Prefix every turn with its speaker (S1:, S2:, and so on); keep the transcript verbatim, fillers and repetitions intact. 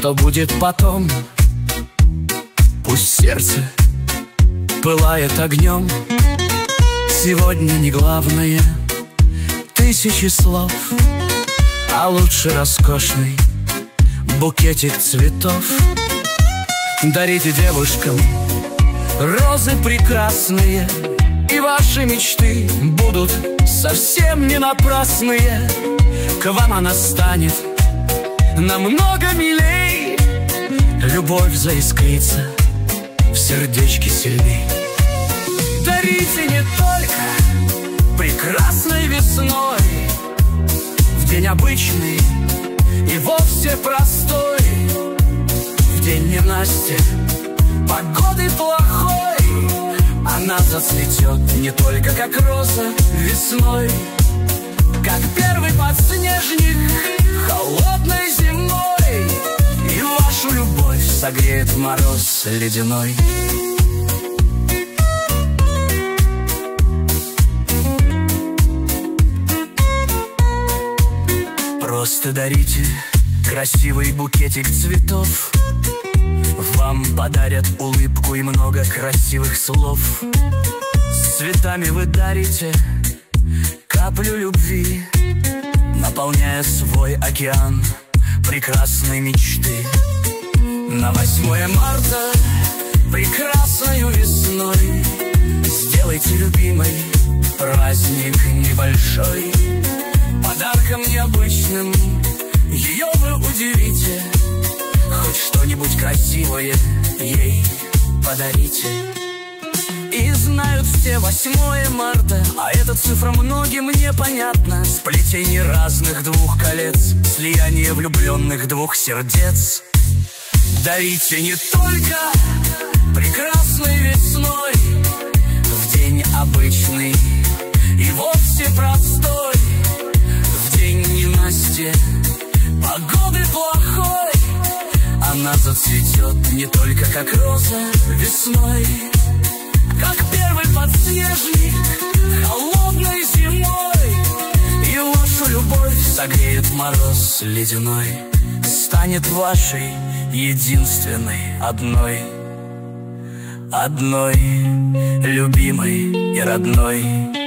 S1: что будет потом? Пусть сердце пылает огнем. Сегодня не главное тысячи слов, а лучше роскошный букетик цветов. Дарите девушкам розы прекрасные, и ваши мечты будут совсем не напрасные. К вам она станет намного милей, любовь заискрится в сердечке сильней. Дарите не только прекрасной весной, в день обычный и вовсе простой, в день ненастья, погоды плохой, она зацветет не только как роза весной, как первый подснежник холодной зимой, и вашу любовь согреет мороз ледяной. Просто дарите красивый букетик цветов, вам подарят улыбку и много красивых слов. С цветами вы дарите каплю любви, наполняя свой океан прекрасной мечты. На восьмое марта прекрасною весной сделайте любимой праздник небольшой. Подарком необычным ее вы удивите, хоть что-нибудь красивое ей подарите. И знают все восьмое марта, а эта цифра многим непонятна. Сплетение разных двух колец, слияние влюбленных двух сердец. Дарите не только прекрасной весной, в день обычный и вовсе простой, в день ненастья, погоды плохой, она зацветет не только как роза весной, как первый подснежник холодной зимой, и вашу любовь согреет мороз ледяной, станет вашей единственной, одной, одной, любимой и родной.